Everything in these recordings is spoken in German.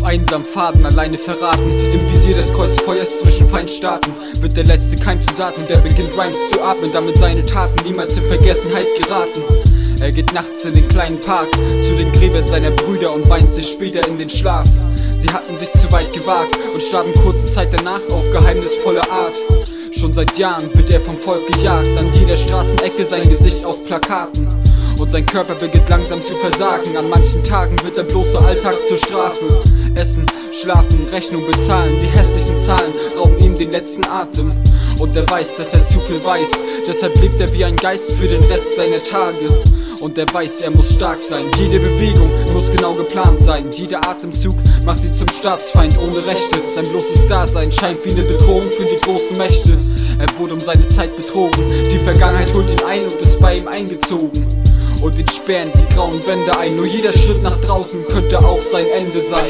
einsamen Pfaden, alleine verraten, im Visier des Kreuzfeuers zwischen Feindstaaten, wird der letzte Keim zu Saat und er beginnt Rhymes zu atmen, damit seine Taten niemals in Vergessenheit geraten. Er geht nachts in den kleinen Park zu den Gräbern seiner Brüder und weint sich später in den Schlaf. Sie hatten sich zu weit gewagt und starben kurze Zeit danach auf geheimnisvolle Art. Schon seit Jahren wird er vom Volk gejagt, an jeder Straßenecke sein Gesicht auf Plakaten. Und sein Körper beginnt langsam zu versagen, an manchen Tagen wird der bloße Alltag zur Strafe. Essen, schlafen, Rechnung bezahlen, die hässlichen Zahlen rauben ihm den letzten Atem. Und er weiß, dass er zu viel weiß, deshalb lebt er wie ein Geist für den Rest seiner Tage. Und er weiß, er muss stark sein, jede Bewegung muss genau geplant sein. Jeder Atemzug macht ihn zum Staatsfeind ohne Rechte. Sein bloßes Dasein scheint wie eine Bedrohung für die großen Mächte. Er wurde um seine Zeit betrogen, die Vergangenheit holt ihn ein und ist bei ihm eingezogen. Und ihn sperren die grauen Wände ein, nur jeder Schritt nach draußen könnte auch sein Ende sein.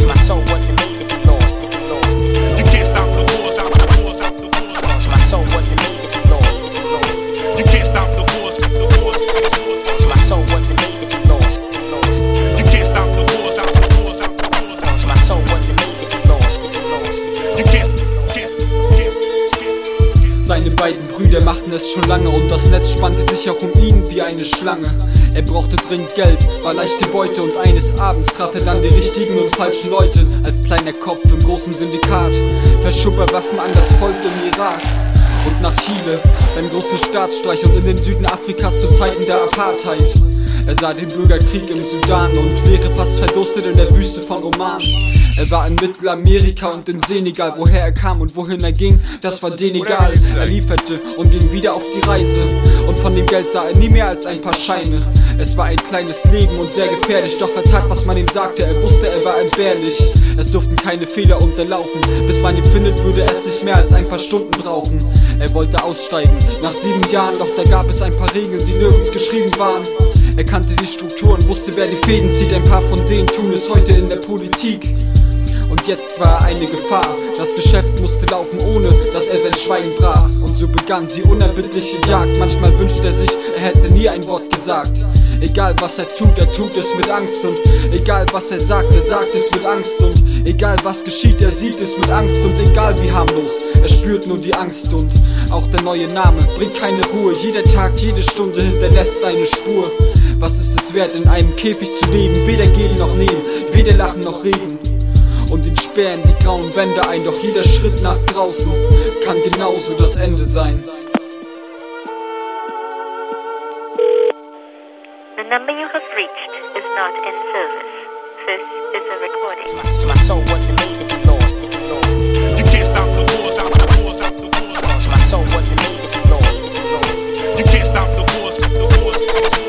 Seine beiden Brüder machten es schon lange und das Netz spannte sich auch um ihn wie eine Schlange. Er brauchte dringend Geld, war leichte Beute und eines Abends traf er dann die richtigen und falschen Leute. Als kleiner Kopf im großen Syndikat verschob er Waffen an das Volk im Irak und nach Chile, beim großen Staatsstreich und in den Süden Afrikas zu Zeiten der Apartheid. Er sah den Bürgerkrieg im Sudan und wäre fast verdurstet in der Wüste von Oman. Er war in Mittelamerika und in Senegal, woher er kam und wohin er ging, das war denen egal. Er lieferte und ging wieder auf die Reise und von dem Geld sah er nie mehr als ein paar Scheine. Es war ein kleines Leben und sehr gefährlich, doch er tat, was man ihm sagte, er wusste, er war entbehrlich. Es durften keine Fehler unterlaufen, bis man ihn findet, würde es nicht mehr als ein paar Stunden brauchen. Er wollte aussteigen, nach 7 Jahren, doch da gab es ein paar Regeln, die nirgends geschrieben waren. Er kannte die Strukturen, wusste, wer die Fäden zieht, ein paar von denen tun es heute in der Politik. Und jetzt war er eine Gefahr, das Geschäft musste laufen, ohne dass er sein Schweigen brach. Und so begann die unerbittliche Jagd, manchmal wünscht er sich, er hätte nie ein Wort gesagt. Egal was er tut es mit Angst und egal was er sagt es mit Angst und egal was geschieht, er sieht es mit Angst und egal wie harmlos, er spürt nur die Angst und auch der neue Name bringt keine Ruhe, jeder Tag, jede Stunde hinterlässt eine Spur. Was ist es wert, in einem Käfig zu leben, weder geben noch nehmen, weder lachen noch reden? Und ihn sperren die grauen Wände ein, doch jeder Schritt nach draußen kann genauso das Ende sein. The number you have reached is not in service. This is a recording. My soul wasn't made to be lost. You can't stop the wars out the wars out the wars. My soul wasn't made to be lost. You can't stop the wars.